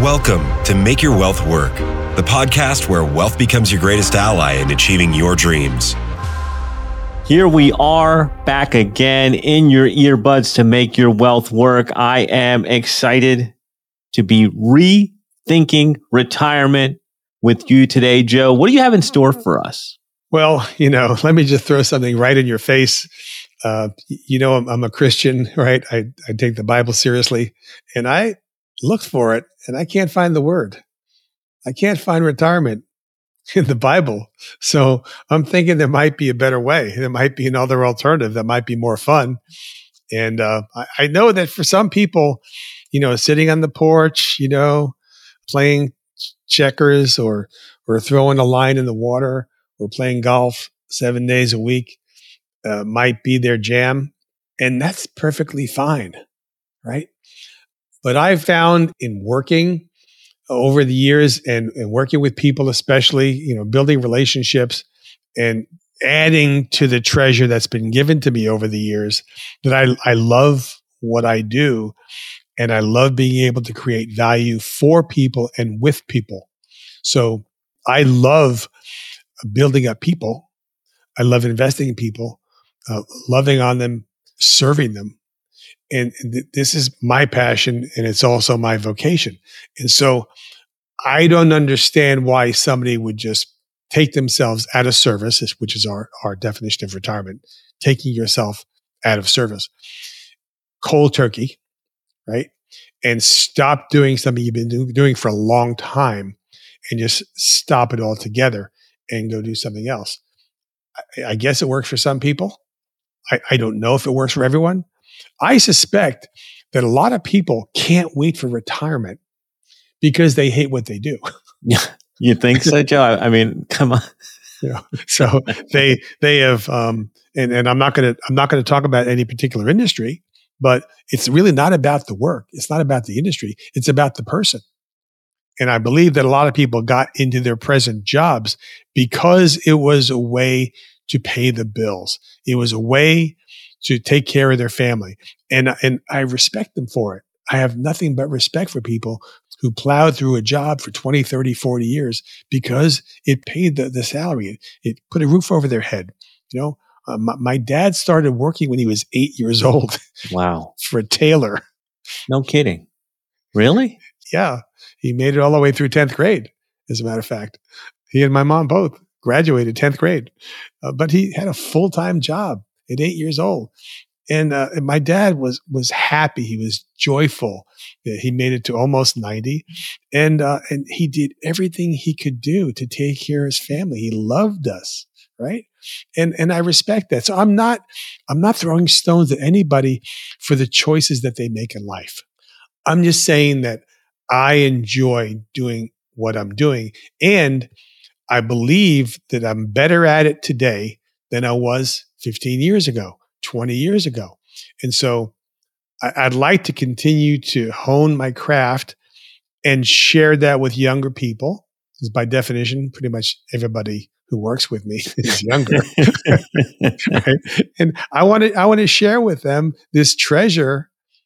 Welcome to Make Your Wealth Work, the podcast where wealth becomes your greatest ally in achieving your dreams. Here we are back again in your earbuds to make your wealth work. I am excited to be rethinking retirement with you today, Joe. What do you have in store for us? Well, let me just throw something right in your face. I'm a Christian, right? I take the Bible seriously, and I looked for it, and I can't find the word. I can't find retirement in the Bible. So I'm thinking there might be a better way. There might be another alternative that might be more fun. And I know that for some people, sitting on the porch, playing checkers or throwing a line in the water or playing golf 7 days a week might be their jam. And that's perfectly fine, right? But I've found in working over the years and working with people, especially, building relationships and adding to the treasure that's been given to me over the years, that I love what I do. And I love being able to create value for people and with people. So I love building up people. I love investing in people, loving on them, serving them. And this is my passion, and it's also my vocation. And so I don't understand why somebody would just take themselves out of service, which is our definition of retirement, taking yourself out of service, cold turkey, right? And stop doing something you've been doing for a long time and just stop it all together and go do something else. I guess it works for some people. I don't know if it works for everyone. I suspect that a lot of people can't wait for retirement because they hate what they do. Yeah, you think so, Joe? I mean, come on. So they have, and I'm not going to talk about any particular industry, but it's really not about the work. It's not about the industry. It's about the person. And I believe that a lot of people got into their present jobs because it was a way to pay the bills. It was a way to take care of their family. And I respect them for it. I have nothing but respect for people who plowed through a job for 20, 30, 40 years because it paid the salary. It put a roof over their head. My dad started working when he was 8 years old. Wow. For a tailor. No kidding. Really? Yeah. He made it all the way through 10th grade, as a matter of fact. He and my mom both graduated 10th grade. But he had a full-time job at 8 years old. And my dad was happy. He was joyful. He made it to almost 90. And he did everything he could do to take care of his family. He loved us, right? And I respect that. So I'm not throwing stones at anybody for the choices that they make in life. I'm just saying that I enjoy doing what I'm doing. And I believe that I'm better at it today than I was 15 years ago, 20 years ago. And so I'd like to continue to hone my craft and share that with younger people, because by definition, pretty much everybody who works with me is younger. Right? And I want to share with them this treasure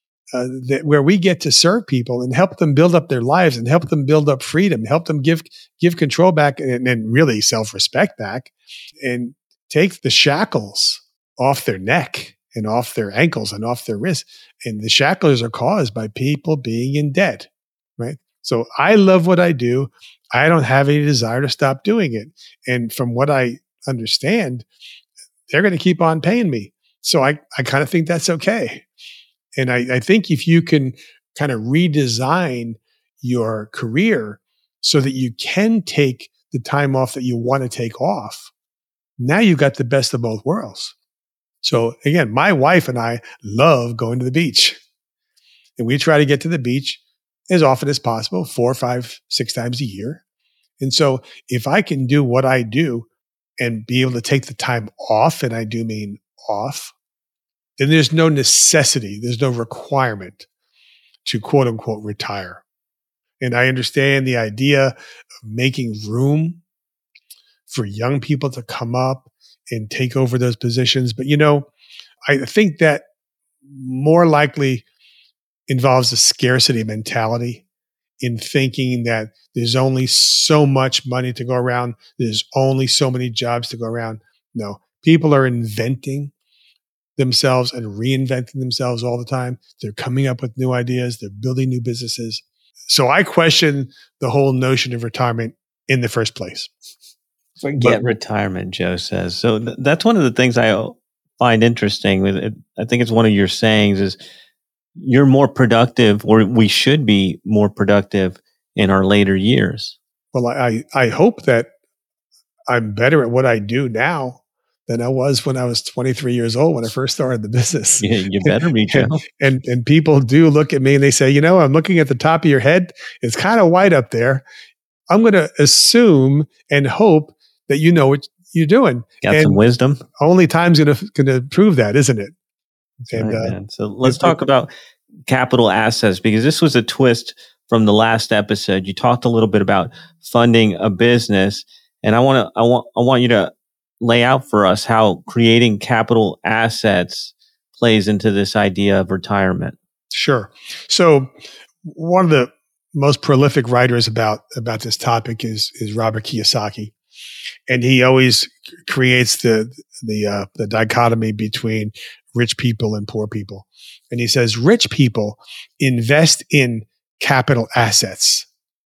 where we get to serve people and help them build up their lives and help them build up freedom, help them give control back and really self-respect back, and take the shackles off their neck and off their ankles and off their wrists. And the shackles are caused by people being in debt, right? So I love what I do. I don't have any desire to stop doing it. And from what I understand, they're going to keep on paying me. So I kind of think that's okay. And I think if you can kind of redesign your career so that you can take the time off that you want to take off, now you've got the best of both worlds. So again, my wife and I love going to the beach. And we try to get to the beach as often as possible, 4, 5, 6 times a year. And so if I can do what I do and be able to take the time off, and I do mean off, then there's no necessity, there's no requirement to quote unquote retire. And I understand the idea of making room for young people to come up and take over those positions. But, I think that more likely involves a scarcity mentality in thinking that there's only so much money to go around. There's only so many jobs to go around. No, people are inventing themselves and reinventing themselves all the time. They're coming up with new ideas. They're building new businesses. So I question the whole notion of retirement in the first place. Forget retirement, Joe says. So that's one of the things I find interesting. I think it's one of your sayings is you're more productive, or we should be more productive in our later years. Well, I hope that I'm better at what I do now than I was when I was 23 years old when I first started the business. Yeah, you better be, Joe. and people do look at me and they say, I'm looking at the top of your head. It's kind of white up there. I'm going to assume and hope that you know what you're doing. Got some wisdom. Only time's going to prove that, isn't it? And, right, so let's talk about capital assets, because this was a twist from the last episode. You talked a little bit about funding a business, and I want you to lay out for us how creating capital assets plays into this idea of retirement. Sure. So one of the most prolific writers about this topic is Robert Kiyosaki. And he always creates the dichotomy between rich people and poor people. And he says, rich people invest in capital assets.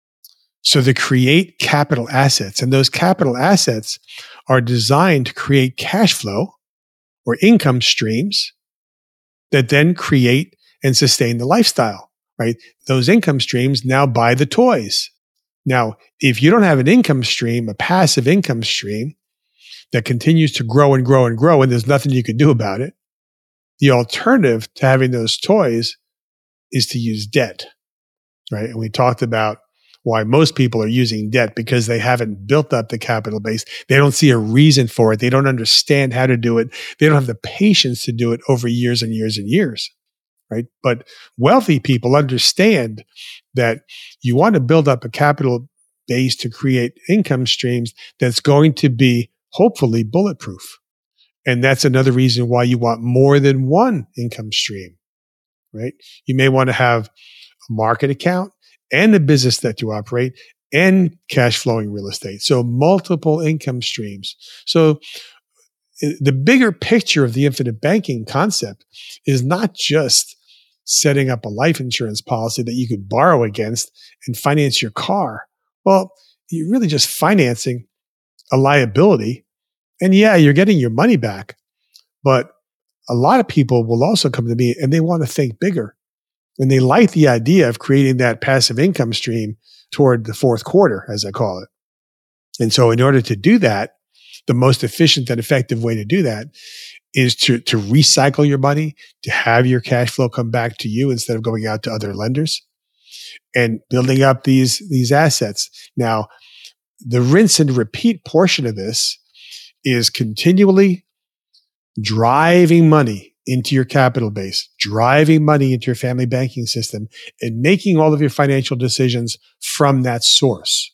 So they create capital assets, and those capital assets are designed to create cash flow or income streams that then create and sustain the lifestyle, right? Those income streams now buy the toys. Now, if you don't have an income stream, a passive income stream that continues to grow and grow and grow, and there's nothing you can do about it, the alternative to having those toys is to use debt, right? And we talked about why most people are using debt, because they haven't built up the capital base. They don't see a reason for it. They don't understand how to do it. They don't have the patience to do it over years and years and years, right? But wealthy people understand that you want to build up a capital base to create income streams that's going to be hopefully bulletproof. And that's another reason why you want more than one income stream, right? You may want to have a market account and the business that you operate and cash flowing real estate. So multiple income streams. So the bigger picture of the infinite banking concept is not just setting up a life insurance policy that you could borrow against and finance your car. Well, you're really just financing a liability. And yeah, you're getting your money back. But a lot of people will also come to me and they want to think bigger. And they like the idea of creating that passive income stream toward the fourth quarter, as I call it. And so in order to do that, the most efficient and effective way to do that is to recycle your money, to have your cash flow come back to you instead of going out to other lenders and building up these assets. Now, the rinse and repeat portion of this is continually driving money into your capital base, driving money into your family banking system, and making all of your financial decisions from that source.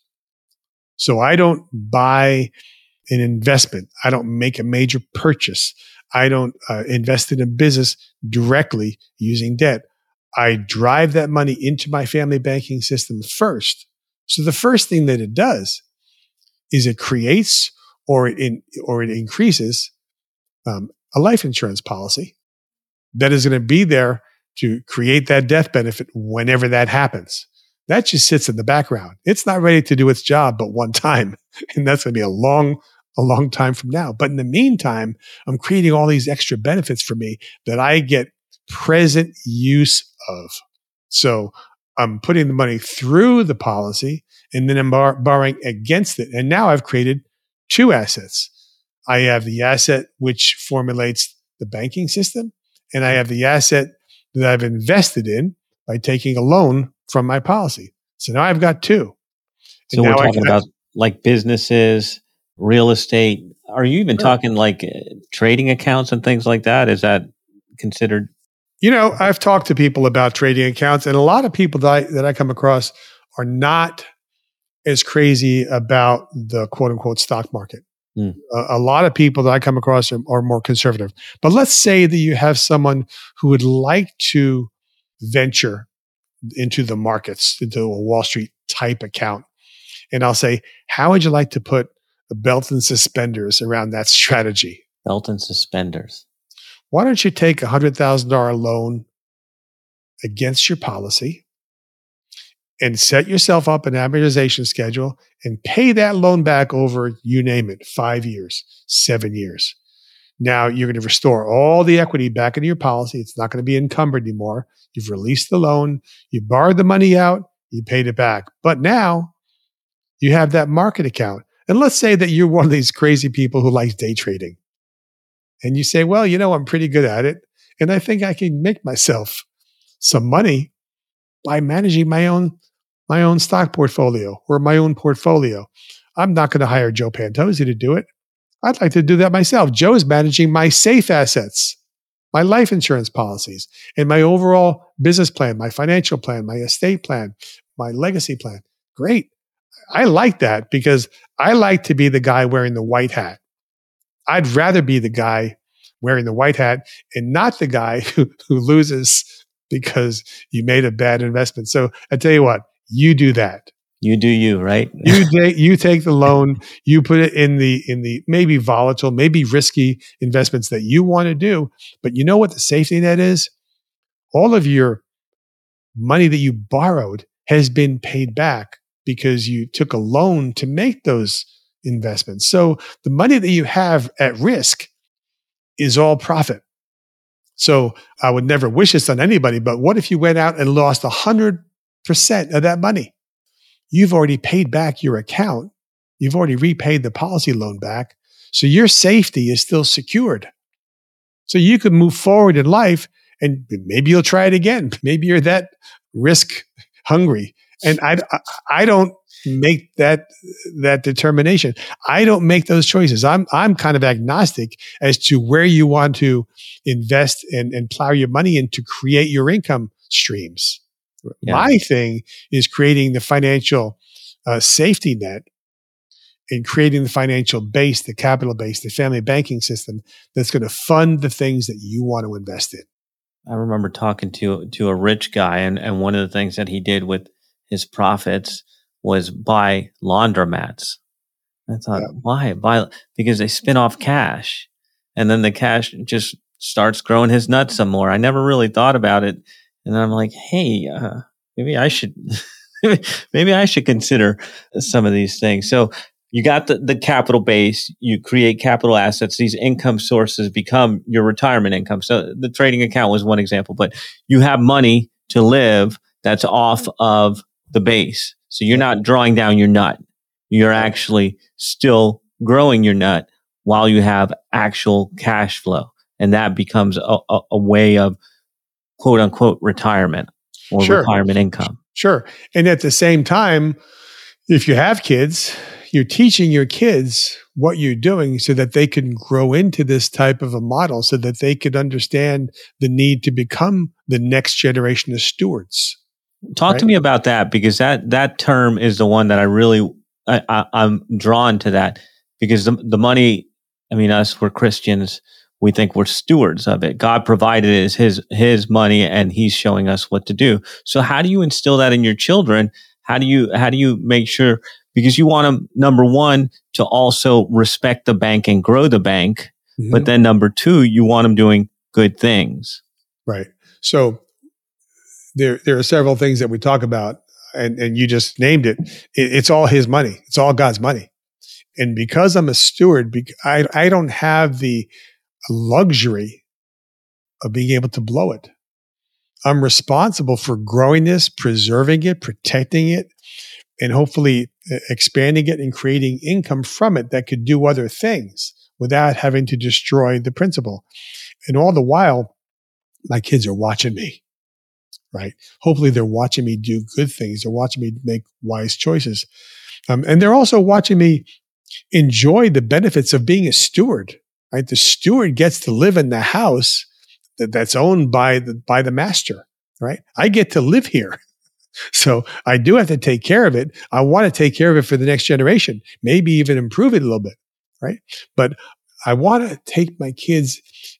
So I don't buy an investment. I don't make a major purchase. I don't invest in a business directly using debt. I drive that money into my family banking system first. So the first thing that it does is it creates or it increases a life insurance policy that is going to be there to create that death benefit whenever that happens. That just sits in the background. It's not ready to do its job but one time, and that's going to be a long time from now. But in the meantime, I'm creating all these extra benefits for me that I get present use of. So I'm putting the money through the policy, and then I'm borrowing against it. And now I've created two assets. I have the asset which formulates the banking system, and I have the asset that I've invested in by taking a loan from my policy. So now I've got two. So we're talking about like businesses, real estate. Are you even talking like trading accounts and things like that? Is that considered? You know, I've talked to people about trading accounts, and a lot of people that I come across are not as crazy about the quote unquote stock market. A lot of people that I come across are more conservative. But let's say that you have someone who would like to venture into the markets, into a Wall Street type account. And I'll say, how would you like to put a belt and suspenders around that strategy? Belt and suspenders. Why don't you take a $100,000 loan against your policy and set yourself up an amortization schedule and pay that loan back over, you name it, 5 years, 7 years. Now you're going to restore all the equity back into your policy. It's not going to be encumbered anymore. You've released the loan. You borrowed the money out. You paid it back. But now you have that market account. And let's say that you're one of these crazy people who likes day trading. And you say, well, I'm pretty good at it. And I think I can make myself some money by managing my own stock portfolio or my own portfolio. I'm not going to hire Joe Pantozzi to do it. I'd like to do that myself. Joe's managing my safe assets, my life insurance policies, and my overall business plan, my financial plan, my estate plan, my legacy plan. Great. I like that because I like to be the guy wearing the white hat. I'd rather be the guy wearing the white hat and not the guy who loses because you made a bad investment. So I tell you what, you do that. You do you, right? You take the loan, you put it in the maybe volatile, maybe risky investments that you want to do. But you know what the safety net is? All of your money that you borrowed has been paid back because you took a loan to make those investments. So the money that you have at risk is all profit. So I would never wish this on anybody, but what if you went out and lost 100% of that money? You've already paid back your account. You've already repaid the policy loan back. So your safety is still secured. So you could move forward in life and maybe you'll try it again. Maybe you're that risk hungry. And I don't make that determination. I don't make those choices. I'm kind of agnostic as to where you want to invest and plow your money in to create your income streams. Yeah. My thing is creating the financial safety net and creating the financial base, the capital base, the family banking system that's going to fund the things that you want to invest in. I remember talking to a rich guy, and one of the things that he did with his profits was buy laundromats. I thought, why? Because they spin off cash, and then the cash just starts growing his nuts some more. I never really thought about it. And I'm like, hey, maybe I should consider some of these things. So you got the capital base, you create capital assets. These income sources become your retirement income. So the trading account was one example, but you have money to live that's off of the base. So you're not drawing down your nut. You're actually still growing your nut while you have actual cash flow. And that becomes a way of quote unquote retirement or retirement income. Sure. And at the same time, if you have kids, you're teaching your kids what you're doing so that they can grow into this type of a model so that they could understand the need to become the next generation of stewards. Talk to me about that, because that term is the one that I'm drawn to, that because the money, I mean, us, we're Christians. We think we're stewards of it. God provided it as his money, and he's showing us what to do. So how do you instill that in your children? How do you make sure, because you want them, number one, to also respect the bank and grow the bank. Mm-hmm. But then number two, you want them doing good things. Right. So there are several things that we talk about, and you just named it. It's all his money. It's all God's money. And because I'm a steward, I don't have the luxury of being able to blow it. I'm responsible for growing this, preserving it, protecting it, and hopefully expanding it and creating income from it that could do other things without having to destroy the principle. And all the while, my kids are watching me, right? Hopefully they're watching me do good things. They're watching me make wise choices. And they're also watching me enjoy the benefits of being a steward, right? The steward gets to live in the house that's owned by the master, right? I get to live here. So I do have to take care of it. I want to take care of it for the next generation, maybe even improve it a little bit, right? But I want to take my kids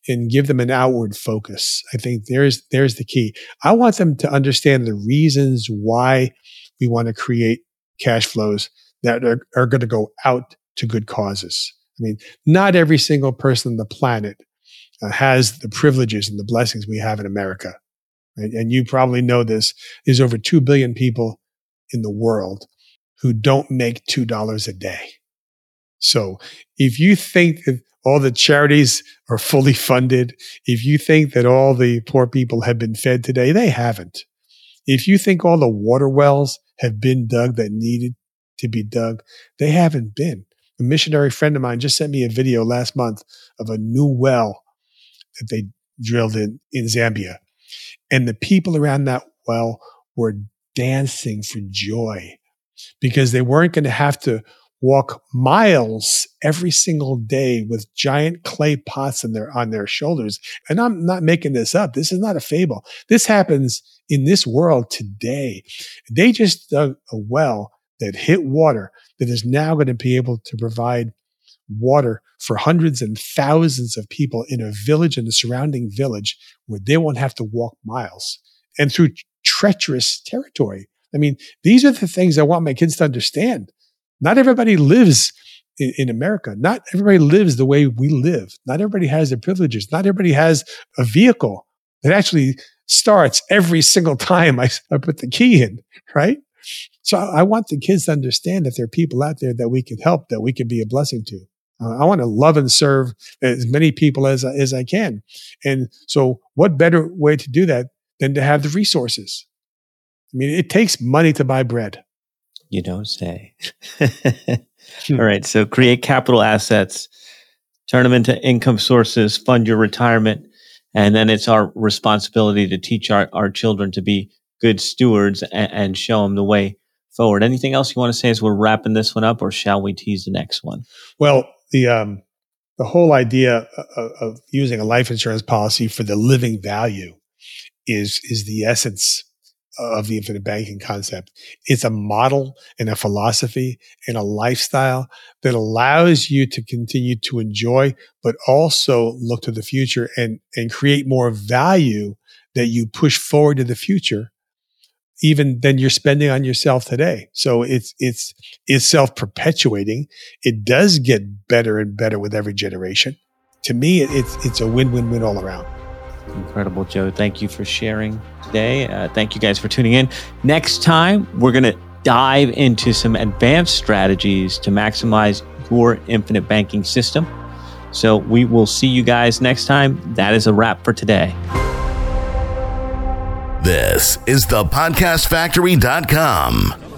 and give them an outward focus. I think there's the key. I want them to understand the reasons why we want to create cash flows that are going to go out to good causes. I mean, not every single person on the planet has the privileges and the blessings we have in America. Right? And you probably know this. There's over 2 billion people in the world who don't make $2 a day. So if you think that all the charities are fully funded, if you think that all the poor people have been fed today, they haven't. If you think all the water wells have been dug that needed to be dug, they haven't been. A missionary friend of mine just sent me a video last month of a new well that they drilled in Zambia. And the people around that well were dancing for joy because they weren't going to have to walk miles every single day with giant clay pots on their shoulders. And I'm not making this up. This is not a fable. This happens in this world today. They just dug a well that hit water that is now going to be able to provide water for hundreds and thousands of people in a village and the surrounding village where they won't have to walk miles and through treacherous territory. I mean, these are the things I want my kids to understand. Not everybody lives in America. Not everybody lives the way we live. Not everybody has the privileges. Not everybody has a vehicle that actually starts every single time I put the key in, right? So I want the kids to understand that there are people out there that we can help, that we can be a blessing to. I want to love and serve as many people as I can. And so what better way to do that than to have the resources? I mean, it takes money to buy bread. You don't say. All right. So create capital assets, turn them into income sources, fund your retirement. And then it's our responsibility to teach our children to be good stewards and show them the way forward. Anything else you want to say as we're wrapping this one up, or shall we tease the next one? Well, the whole idea of using a life insurance policy for the living value is the essence of the infinite banking concept. It's a model and a philosophy and a lifestyle that allows you to continue to enjoy, but also look to the future and create more value that you push forward to the future, even than you're spending on yourself today. So it's self-perpetuating. It does get better and better with every generation. To me, it's a win-win-win all around. Incredible, Joe. Thank you for sharing today. Thank you guys for tuning in. Next time, we're going to dive into some advanced strategies to maximize your infinite banking system. So we will see you guys next time. That is a wrap for today. This is thepodcastfactory.com.